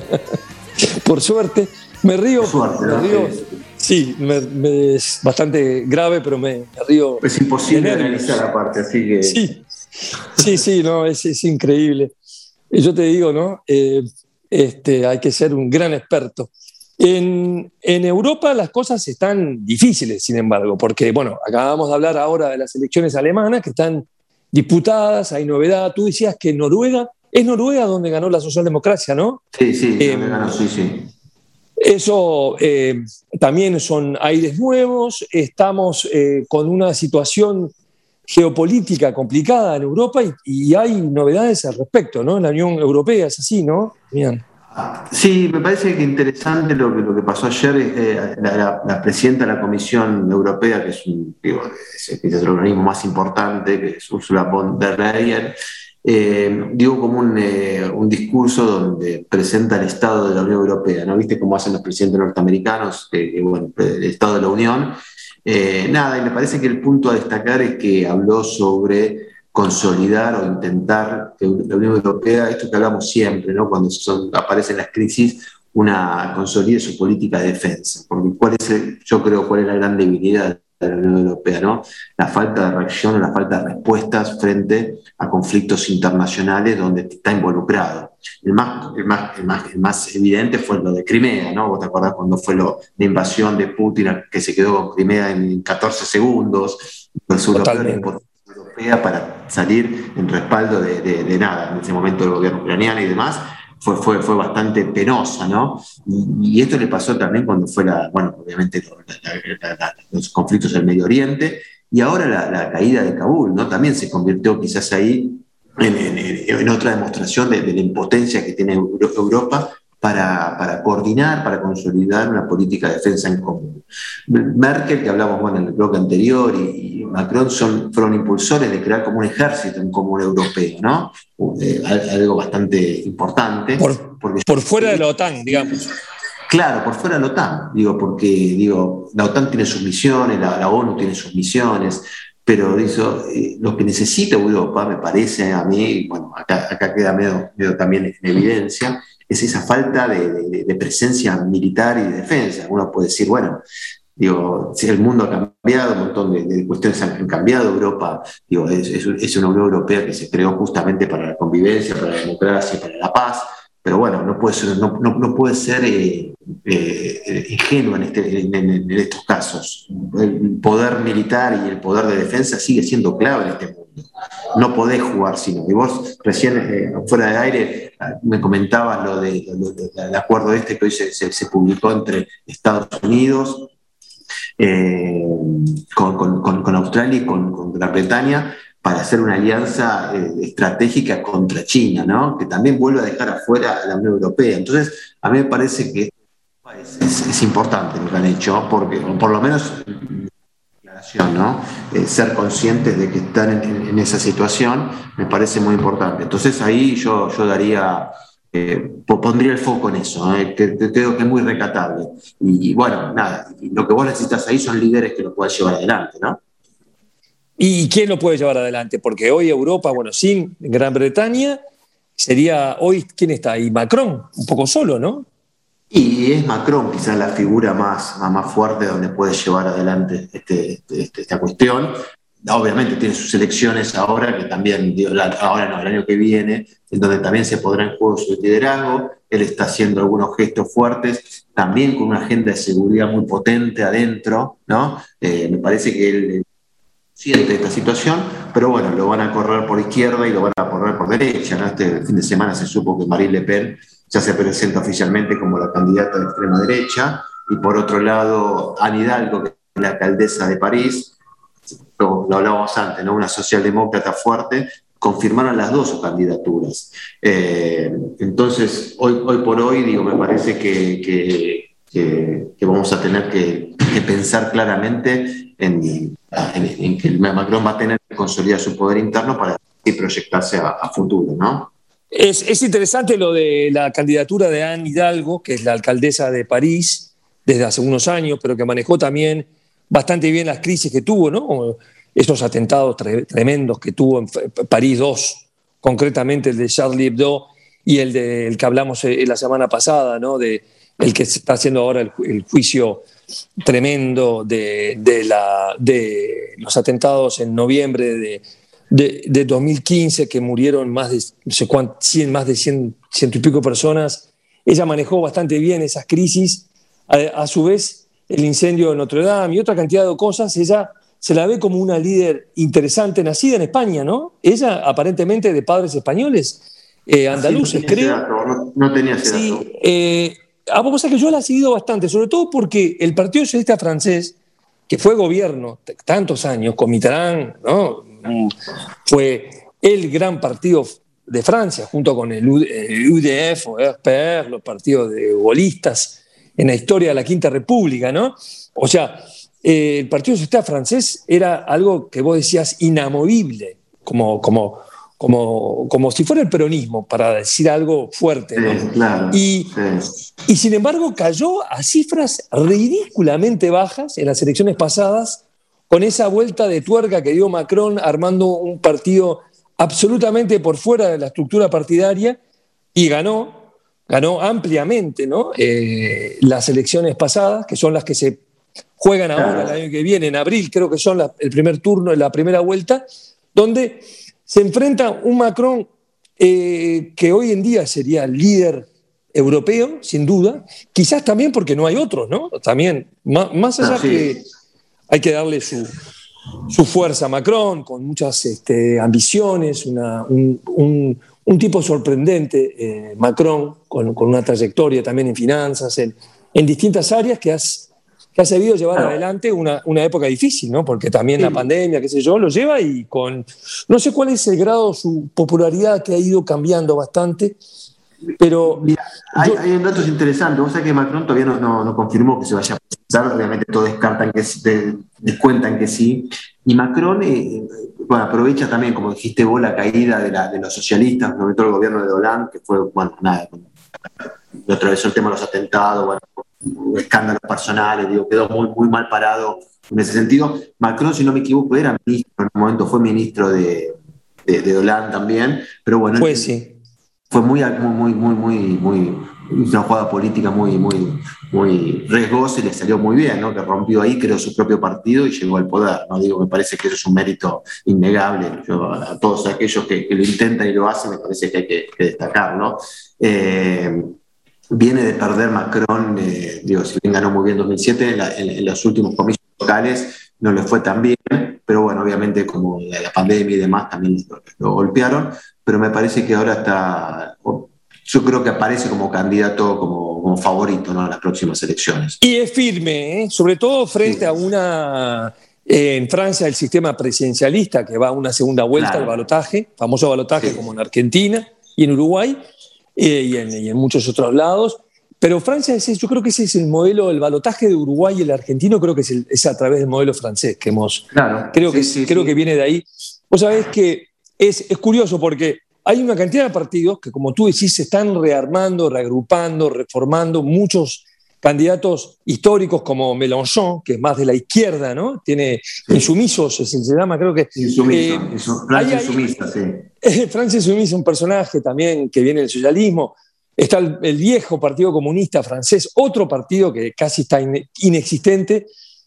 por suerte. Me río, Suerte, me ¿no? río. Sí, me, me- es bastante grave, pero me, me río. Es imposible de nervios. analizar aparte, así que... Sí, sí, sí, no, es, es increíble. Y yo te digo, ¿no? Eh, este, hay que ser un gran experto. En, en Europa las cosas están difíciles, sin embargo, porque, bueno, acabamos de hablar ahora de las elecciones alemanas que están disputadas, hay novedad. Tú decías que Noruega, es Noruega donde ganó la socialdemocracia, ¿no? Sí, sí, Eh, no, sí, sí. Eso eh, también son aires nuevos, estamos eh, con una situación geopolítica complicada en Europa y, y hay novedades al respecto, ¿no? En la Unión Europea es así, ¿no? Bien. Sí, me parece que interesante lo que, lo que pasó ayer. Eh, la, la, la presidenta de la Comisión Europea, que es, un, digo, es, es el organismo más importante, que es Ursula von der Leyen, eh, dio como un, eh, un discurso donde presenta el Estado de la Unión Europea, ¿no? ¿Viste cómo hacen los presidentes norteamericanos? Eh, eh, bueno, el Estado de la Unión. Eh, nada, y me parece que el punto a destacar es que habló sobre consolidar o intentar que la Unión Europea, esto que hablamos siempre, ¿no? Cuando son, aparecen las crisis, una consolide su política de defensa. Porque cuál es el, yo creo cuál es la gran debilidad de la Unión Europea, ¿no? La falta de reacción o la falta de respuestas frente a conflictos internacionales donde está involucrado. El más, el más, el más, el más evidente fue lo de Crimea, ¿no? ¿Vos te acordás cuando fue lo, la invasión de Putin, que se quedó con Crimea en catorce segundos? Los europeos para salir en respaldo de, de, de nada, en ese momento del gobierno ucraniano y demás, fue, fue, fue bastante penosa, ¿no? Y, y esto le pasó también cuando fue la, bueno, obviamente la, la, la, los conflictos del Medio Oriente, y ahora la, la caída de Kabul, ¿no? También se convirtió quizás ahí en, en, en otra demostración de, de la impotencia que tiene Europa para, para coordinar, para consolidar una política de defensa en común. Merkel, que hablamos bueno, en el bloque anterior, y, y Macron son, fueron impulsores de crear como un ejército en común europeo, ¿no? Eh, algo bastante importante. Por, porque, por fuera de la OTAN, digamos. Claro, por fuera de la OTAN, digo, porque digo, la OTAN tiene sus misiones, la, la ONU tiene sus misiones, pero eso, eh, lo que necesita Europa, me parece a mí, bueno, acá, acá queda medio, medio también en evidencia, es esa falta de, de, de presencia militar y de defensa. Uno puede decir, bueno, digo, si el mundo ha cambiado, un montón de, de cuestiones han cambiado, Europa digo, es, es, es una Unión Europea que se creó justamente para la convivencia, para la democracia, para la paz, pero bueno, no puede ser, no, no, no puede ser eh, eh, ingenuo en, este, en, en, en estos casos. El poder militar y el poder de defensa sigue siendo clave en este mundo. No podés jugar sino. Y vos recién, eh, fuera de aire, me comentabas lo del de, de, de acuerdo este que hoy se, se, se publicó entre Estados Unidos, eh, con, con, con, con Australia y con, con Gran Bretaña, para hacer una alianza eh, estratégica contra China, ¿no? Que también vuelve a dejar afuera a la Unión Europea. Entonces, a mí me parece que es, es, es importante lo que han hecho, porque, o por lo menos, ¿no? Eh, ser conscientes de que están en, en, en esa situación me parece muy importante. Entonces, ahí yo, yo daría, eh, pondría el foco en eso, ¿eh? que, que creo que es muy recatable. Y, y bueno, nada, lo que vos necesitas ahí son líderes que lo puedan llevar adelante, ¿no? ¿Y quién lo puede llevar adelante? Porque hoy Europa, bueno, sin Gran Bretaña, sería hoy, ¿quién está ahí? Macron, un poco solo, ¿no? Y es Macron quizás la figura más, más fuerte donde puede llevar adelante este, este, esta cuestión. Obviamente tiene sus elecciones ahora, que también, digo, ahora no, el año que viene, en donde también se podrá en juego su liderazgo. Él está haciendo algunos gestos fuertes, también con una agenda de seguridad muy potente adentro, ¿no? Eh, me parece que él siente esta situación, pero bueno, lo van a correr por izquierda y lo van a correr por derecha, ¿no? Este fin de semana se supo que Marine Le Pen ya se presenta oficialmente como la candidata de extrema derecha, y por otro lado, Anne Hidalgo, que es la alcaldesa de París, lo, lo hablábamos antes, ¿no? Una socialdemócrata fuerte, confirmaron las dos sus candidaturas. Eh, entonces, hoy, hoy por hoy, digo, me parece que, que, que, que vamos a tener que, que pensar claramente en, en, en que Macron va a tener que consolidar su poder interno para proyectarse a, a futuro, ¿no? Es, es interesante lo de la candidatura de Anne Hidalgo, que es la alcaldesa de París desde hace unos años, pero que manejó también bastante bien las crisis que tuvo, ¿no? Esos atentados tre- tremendos que tuvo en París dos, concretamente el de Charlie Hebdo y el del que hablamos la semana pasada, ¿no? De el que se está haciendo ahora el, el juicio tremendo de, de, la, de los atentados en noviembre de De, de dos mil quince, que murieron más de, no sé cuánto, cien, más de cien, ciento y pico personas. Ella manejó bastante bien esas crisis. A, a su vez, el incendio de Notre Dame y otra cantidad de cosas, ella se la ve como una líder interesante, nacida en España, ¿no? Ella, aparentemente, de padres españoles, eh, andaluces, sí, no creo. Dato, no, no tenía ese sí, dato. Eh, a vos que yo la he seguido bastante, sobre todo porque el Partido Socialista francés, que fue gobierno tantos años, con Mitterrand, ¿no? Fue el gran partido de Francia, junto con el U D F o R P R, los partidos de gaullistas en la historia de la Quinta República, ¿no? O sea, eh, el Partido Socialista francés era algo que vos decías inamovible, como, como, como, como si fuera el peronismo, para decir algo fuerte, ¿no? Sí, claro, y, sí. y sin embargo cayó a cifras ridículamente bajas en las elecciones pasadas, con esa vuelta de tuerca que dio Macron armando un partido absolutamente por fuera de la estructura partidaria, y ganó, ganó ampliamente, ¿no? Eh, las elecciones pasadas, que son las que se juegan ahora, Claro. el año que viene, en abril, creo que son la, el primer turno, la primera vuelta, donde se enfrenta un Macron eh, que hoy en día sería el líder europeo, sin duda, quizás también porque no hay otros, ¿no? También, más, más allá Ah, sí. que hay que darle su, su fuerza a Macron, con muchas este, ambiciones, una, un, un, un tipo sorprendente, eh, Macron, con, con una trayectoria también en finanzas, en, en distintas áreas que has, que ha sabido llevar Claro. adelante una, una época difícil, ¿no? Porque también Sí. la pandemia, qué sé yo, lo lleva, y con, no sé cuál es el grado, su popularidad, que ha ido cambiando bastante, pero Mira, hay, yo- hay un dato interesante. Vos sabés que Macron todavía no, no, no confirmó que se vaya a presentar. Obviamente todos descartan que sí, de- descuentan que sí. Y Macron eh, bueno, aprovecha también, como dijiste vos, la caída de, la, de los socialistas, sobre todo el gobierno de Hollande, que fue, bueno, nada, lo atravesó el tema de los atentados, bueno, escándalos personales, digo, quedó muy, muy mal parado en ese sentido. Macron, si no me equivoco, era ministro, en un momento fue ministro de, de, de Hollande también, pero bueno, pues sí. fue muy, muy, muy, muy, muy, una jugada política muy, muy, muy riesgosa y le salió muy bien, ¿no? Que rompió ahí, creó su propio partido y llegó al poder, ¿no? Digo, me parece que eso es un mérito innegable. Yo, a todos aquellos que, que lo intentan y lo hacen, me parece que hay que, que destacarlo. Eh, viene de perder Macron, eh, digo, si bien ganó muy bien en dos mil siete, en, la, en, en los últimos comicios locales no le fue tan bien, pero bueno, obviamente como la, la pandemia y demás también lo, lo golpearon, pero me parece que ahora está, yo creo que aparece como candidato, como, como favorito, ¿no? A las próximas elecciones. Y es firme, ¿eh? Sobre todo frente Sí. a una, eh, en Francia, el sistema presidencialista, que va a una segunda vuelta, Claro. al balotaje, famoso balotaje, Sí. como en Argentina y en Uruguay, eh, y, en, y en muchos otros lados. Pero Francia, es, yo creo que ese es el modelo, el balotaje de Uruguay y el argentino, creo que es, el, es a través del modelo francés que hemos, Claro. creo, Sí, que, sí, creo sí. que viene de ahí. Vos sabés que es, es curioso porque hay una cantidad de partidos que, como tú decís, se están rearmando, reagrupando, reformando. Muchos candidatos históricos como Mélenchon, que es más de la izquierda, ¿no? Tiene Sí. Insumisos, se, se llama, creo que... Insumiso, eh, insu- Francia hay ahí- insumisa, sí. Francia Insoumise, un personaje también que viene del socialismo. Está el, el viejo Partido Comunista francés, otro partido que casi está in, inexistente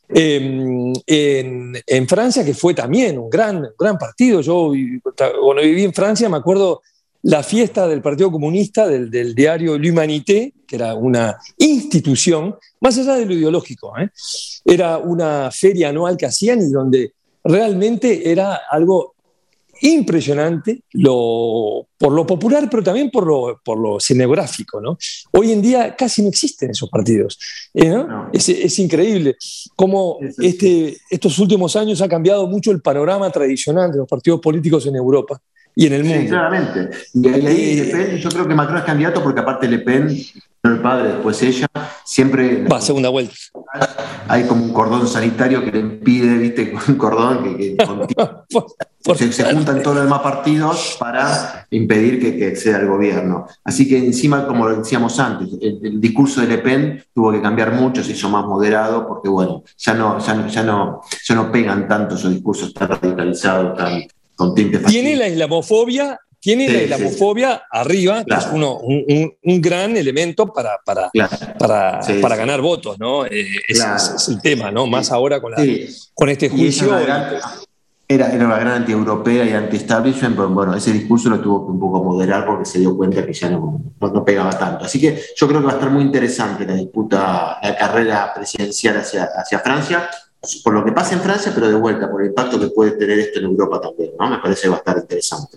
eh, en, en Francia, que fue también un gran, un gran partido. Yo, cuando viví en Francia, me acuerdo la fiesta del Partido Comunista, del, del diario L'Humanité, que era una institución, más allá de lo ideológico, ¿eh? Era una feria anual que hacían y donde realmente era algo impresionante lo, por lo popular, pero también por lo, por lo escenográfico, ¿no? Hoy en día casi no existen esos partidos, ¿eh, ¿no? No. Es, es increíble cómo Eso sí. este, estos últimos años ha cambiado mucho el panorama tradicional de los partidos políticos en Europa y en el Sí, mundo. claramente. Y ahí, ahí Eh, Le Pen, yo creo que Macron es candidato porque aparte Le Pen, el padre, después ella, siempre Va, segunda vuelta. hay como un cordón sanitario que le impide, viste, un cordón que, que continúa. Por- se, se juntan todos los demás partidos para impedir que, que acceda al gobierno. Así que encima, como lo decíamos antes, el, el discurso de Le Pen tuvo que cambiar mucho, se hizo más moderado, porque bueno, ya no, ya no, ya no, ya no pegan tanto esos discursos tan radicalizados, tan con tintes Tiene la fascistas. islamofobia, tiene Sí, la sí. islamofobia arriba, Claro. que es uno, un, un- un gran elemento para, para, Claro. para, Sí, para sí. ganar votos, ¿no? Eh, ese, Claro. ese es el tema, ¿no? Más ahora con, la, Sí. con este Y ella juicio. era, una gran- era, era una gran anti-europea y anti-establishment, pero bueno, ese discurso lo tuvo que un poco moderar porque se dio cuenta que ya no, no, no pegaba tanto. Así que yo creo que va a estar muy interesante la disputa, la carrera presidencial hacia, hacia Francia, por lo que pasa en Francia, pero de vuelta, por el impacto que puede tener esto en Europa también, ¿no? Me parece que va a estar interesante.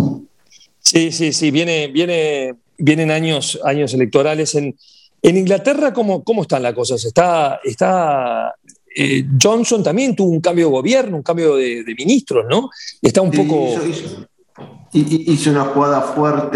Sí, sí, sí, viene, viene, vienen años, años electorales. En, en Inglaterra, ¿cómo, ¿cómo están las cosas? Está, está eh, Johnson también tuvo un cambio de gobierno, un cambio de, de ministros, ¿no? Está un Sí, poco... hizo, hizo- hi- hizo una jugada fuerte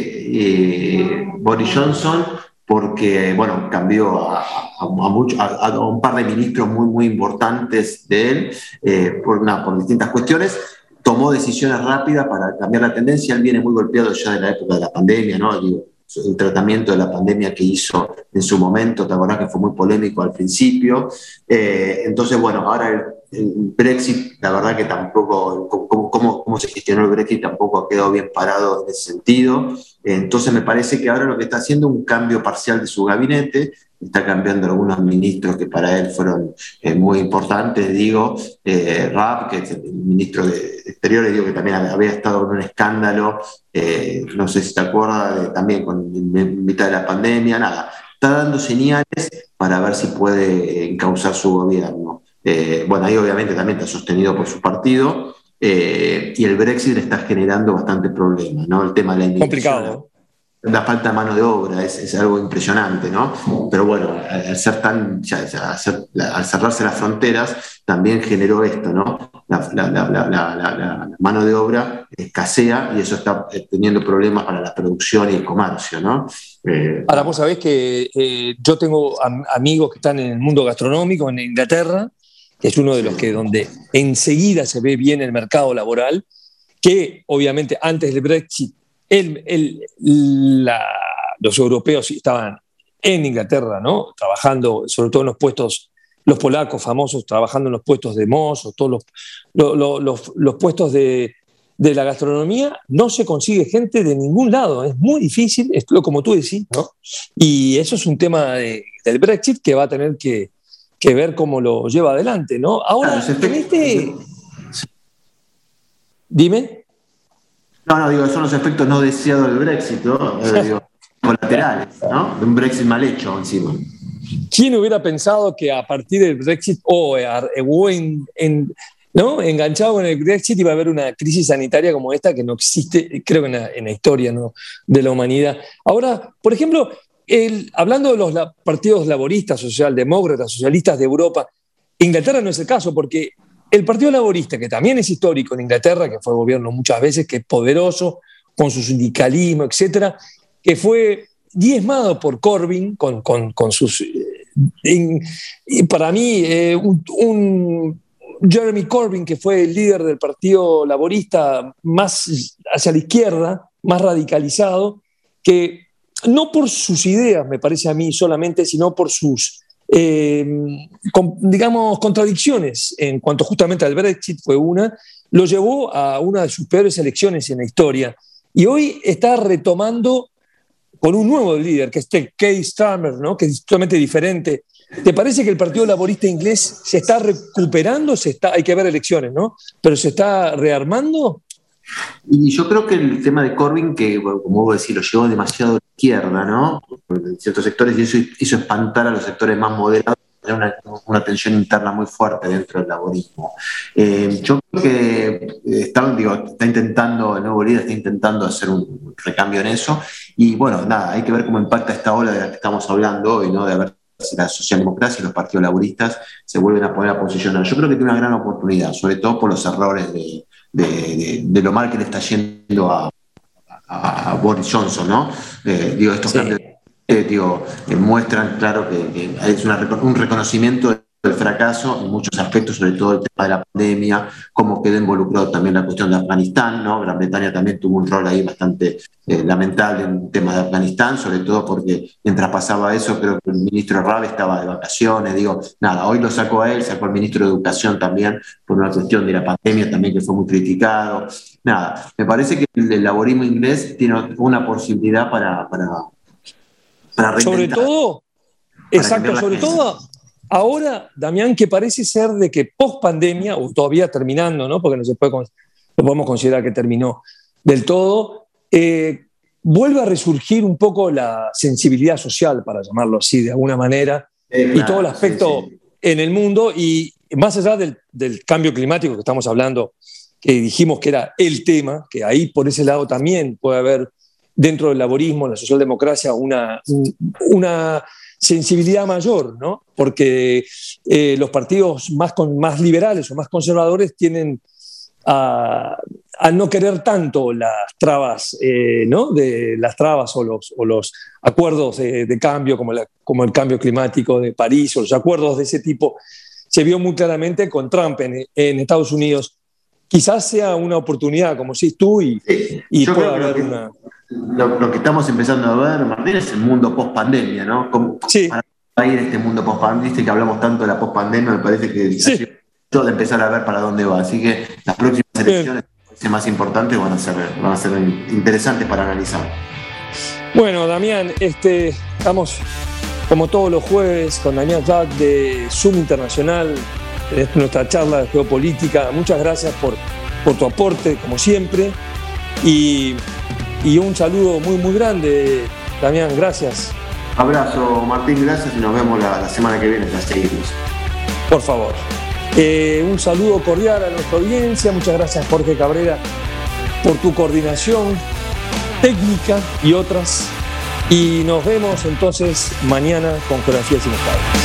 eh, Boris Johnson porque, bueno, cambió a, a- a mucho- a- a un par de ministros muy, muy importantes de él eh, por, una- por distintas cuestiones. tomó decisiones rápidas para cambiar la tendencia. Él viene muy golpeado ya de la época de la pandemia, ¿no? Digo, el tratamiento de la pandemia que hizo en su momento, te acordás que fue muy polémico al principio. Eh, entonces, bueno, ahora el, el Brexit, la verdad que tampoco, cómo, cómo, cómo se gestionó el Brexit tampoco ha quedado bien parado en ese sentido. Eh, entonces me parece que ahora lo que está haciendo es un cambio parcial de su gabinete, está cambiando algunos ministros que para él fueron eh, muy importantes, digo, eh, Raab, que es el ministro de Exteriores, digo que también había estado en un escándalo, eh, no sé si te acuerdas, de, también con, en mitad de la pandemia, nada, está dando señales para ver si puede encauzar su gobierno. Eh, bueno, ahí obviamente también está sostenido por su partido, eh, y el Brexit le está generando bastante problemas, ¿no? El tema de la inmigración. Complicado. La falta de mano de obra es, es algo impresionante, ¿no? Pero bueno, al ser tan, ya, ya, al, ser, al cerrarse las fronteras, también generó esto, ¿no? La, la, la, la, la, la, la mano de obra escasea y eso está teniendo problemas para la producción y el comercio, ¿no? Eh, Ahora, vos sabés que eh, yo tengo am- amigos que están en el mundo gastronómico en Inglaterra, que es uno de los que donde enseguida se ve bien el mercado laboral, que obviamente antes del Brexit El, el, la, los europeos estaban en Inglaterra, ¿no? Trabajando, sobre todo en los puestos, los polacos famosos, trabajando en los puestos de mozos, todos los, los, los, los puestos de, de la gastronomía. No se consigue gente de ningún lado, es muy difícil, es como tú decís, ¿no? Y eso es un tema de, del Brexit que va a tener que, que ver cómo lo lleva adelante, ¿no? Ahora, Claro, en este... Dime. No, no, digo, son los efectos no deseados del Brexit, ¿no? Eh, digo, colaterales, ¿no? De un Brexit mal hecho encima. ¿Quién hubiera pensado que a partir del Brexit o, o en, en, ¿no? enganchado en el Brexit iba a haber una crisis sanitaria como esta que no existe, creo, en la, en la historia, ¿no? de la humanidad? Ahora, por ejemplo, el, hablando de los la, partidos laboristas, socialdemócratas, socialistas de Europa, Inglaterra no es el caso porque el Partido Laborista, que también es histórico en Inglaterra, que fue gobierno muchas veces, que es poderoso, con su sindicalismo, etcétera, que fue diezmado por Corbyn, con, con, con sus... En, y para mí, eh, un, un Jeremy Corbyn, que fue el líder del Partido Laborista más hacia la izquierda, más radicalizado, que no por sus ideas, me parece a mí solamente, sino por sus... Eh, con, digamos, contradicciones en cuanto justamente al Brexit fue una, lo llevó a una de sus peores elecciones en la historia. Y hoy está retomando con un nuevo líder, que es Keir Starmer, ¿no? que es totalmente diferente. ¿Te parece que el Partido Laborista inglés se está recuperando? Se está, hay que ver elecciones, ¿no? ¿Pero se está rearmando? Y yo creo que el tema de Corbyn, que bueno, como vos decís, lo llevó demasiado a la izquierda, ¿no? En ciertos sectores, y eso hizo espantar a los sectores más moderados, una, una tensión interna muy fuerte dentro del laborismo. Eh, yo creo que está, digo, está intentando, el nuevo líder está intentando hacer un recambio en eso, y bueno, nada, hay que ver cómo impacta esta ola de la que estamos hablando hoy, ¿no? De ver si la socialdemocracia y los partidos laboristas se vuelven a poner a posicionar. Yo creo que tiene una gran oportunidad, sobre todo por los errores de De, de, de lo mal que le está yendo a, a, a Boris Johnson, ¿no? Eh, digo, estos sí. cambios eh, digo, eh, muestran, claro, que, que es una, un reconocimiento del fracaso en muchos aspectos, sobre todo el tema de la pandemia, cómo quedó involucrado también la cuestión de Afganistán, ¿no? Gran Bretaña también tuvo un rol ahí bastante eh, lamentable en el tema de Afganistán, sobre todo porque mientras pasaba eso, creo que el ministro Raab estaba de vacaciones, digo, nada, hoy lo sacó a él, sacó al ministro de Educación también, por una cuestión de la pandemia también que fue muy criticado. Nada, me parece que el, el laborismo inglés tiene una posibilidad para, para, para sobre todo, para exacto, sobre todo ahora, Damián, que parece ser de que post pandemia, o todavía terminando, ¿no? Porque no se puede, no podemos considerar que terminó del todo, eh, vuelve a resurgir un poco la sensibilidad social, para llamarlo así de alguna manera, eh, claro, y todo el aspecto sí, sí. en el mundo, y más allá del, del cambio climático que estamos hablando, que dijimos que era el tema, que ahí por ese lado también puede haber dentro del laborismo, en la socialdemocracia, una, una sensibilidad mayor, ¿no? Porque eh, los partidos más, con, más liberales o más conservadores tienen a, a no querer tanto las trabas, eh, ¿no? De las trabas o los, o los acuerdos de, de cambio, como, la, como el cambio climático de París, o los acuerdos de ese tipo. Se vio muy claramente con Trump en, en Estados Unidos. quizás sea una oportunidad, como decís tú, y, Sí, y yo pueda creo que haber lo que- una... Lo, lo que estamos empezando a ver, Martín, es el mundo post-pandemia, ¿no? Como, Sí. Para va a ir este mundo post-pandemia, viste que hablamos tanto de la post-pandemia, me parece que Sí. ha sido todo de empezar a ver para dónde va. Así que las próximas elecciones más importantes van a ser, van a ser interesantes para analizar. Bueno, Damián, este, estamos como todos los jueves con Damián Clark de Zoom Internacional, es nuestra charla de geopolítica. Muchas gracias por, por tu aporte, como siempre. Y, y un saludo muy, muy grande, Damián, gracias. Abrazo, Martín, gracias y nos vemos la, la semana que viene. La seguimos. Por favor. Eh, un saludo cordial a nuestra audiencia. Muchas gracias, Jorge Cabrera, por tu coordinación técnica y otras. Y nos vemos entonces mañana con Geografías Inestables.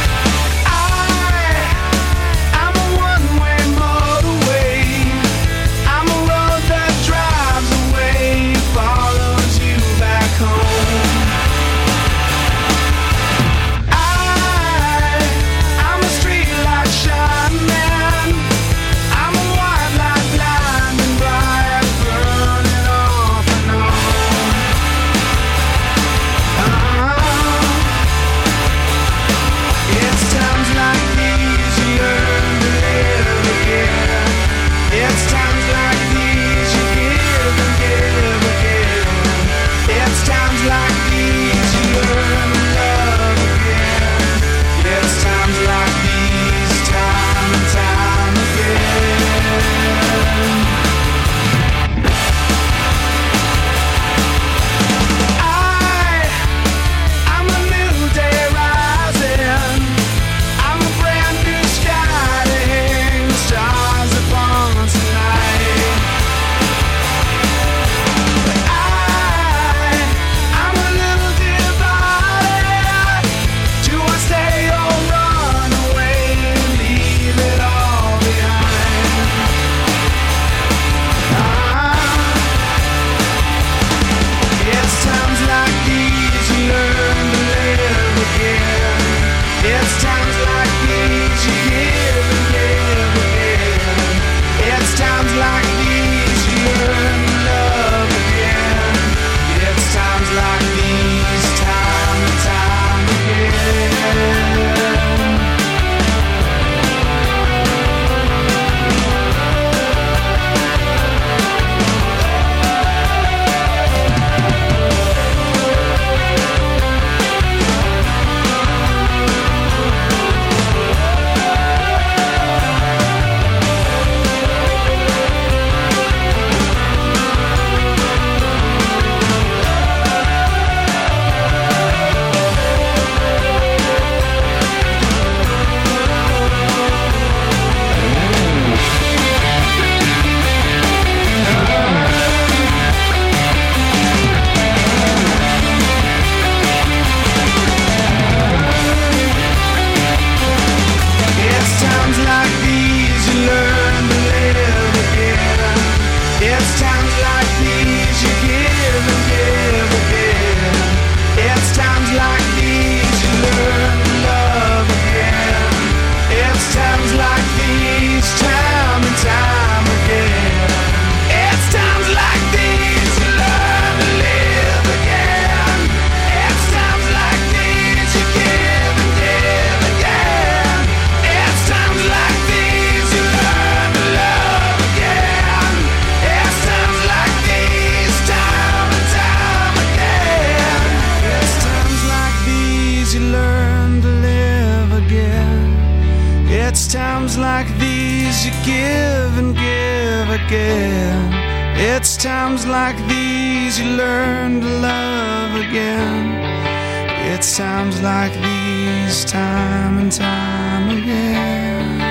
times like these you give and give again. It's times like these you learn to love again. It's times like these, time and time again.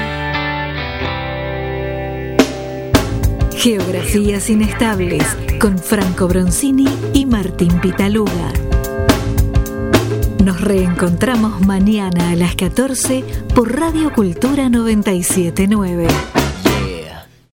Geografías Inestables con Franco Bronzini y Martín Pitaluga. Nos reencontramos mañana a las catorce por Radio Cultura noventa y siete punto nueve.